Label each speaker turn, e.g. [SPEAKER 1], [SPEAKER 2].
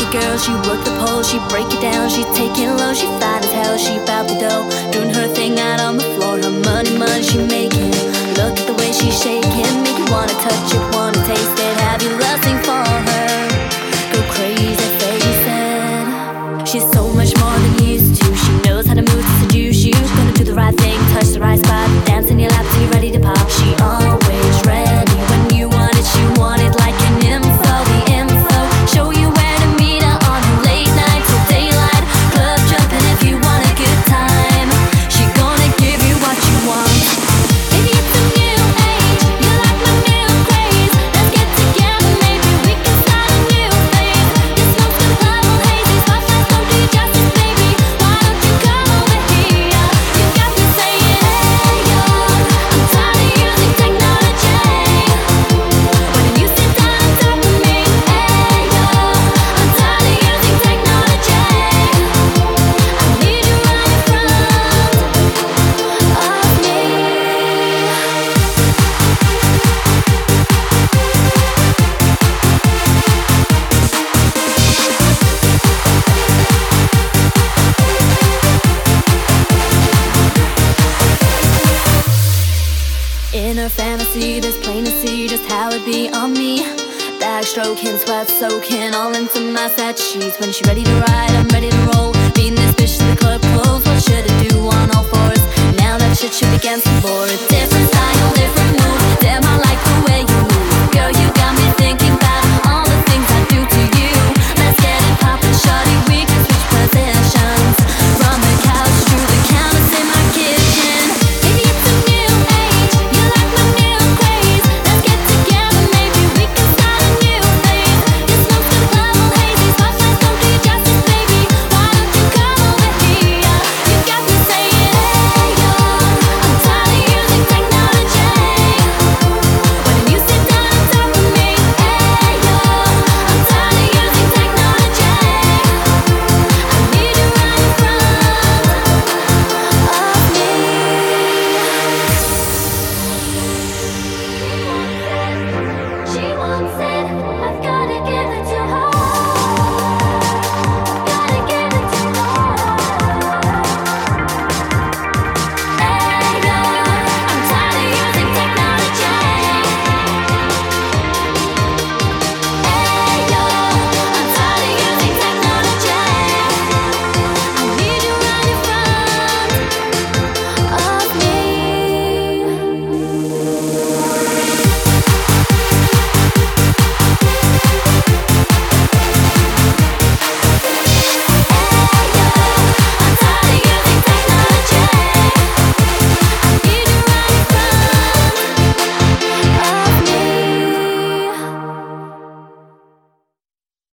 [SPEAKER 1] girl, she work the pole, she break it down, she take it low, she fine as hell, she bout the dough, doing her thing out on the floor. Her money, money she making. Look at the way she shaking, make you wanna touch it, wanna taste it, have you lusting for her. Go crazy, face it. She's so much more than used to. She knows how to move to seduce you. Gonna do the right thing, touch the right spot, dance in your lap till you're ready to pop. She always ready when you want it. She want it like an info, the info. Show you where to meet her on her late night till daylight. Club jumping if you want a good time. She gonna give you what you want. Maybe it's a new age, you like my new craze. Let's get together, maybe we can start a new phase. Your smoke's gonna club all hazy, spotlights don't do you justice, baby. Why don't you come over here? You got me saying, hey yo, I'm tired of using technology. When you sit down on top of me, hey yo, I'm tired of using technology. I need you right in front of me. In her fantasy, there's plain to see just how it be on me. Bag stroking, sweat soaking, all into my set sheets. When she ready to ride, I'm ready to roll. Being this bitch to the club clothes, what should I do on all fours? Now that shit should be against the board.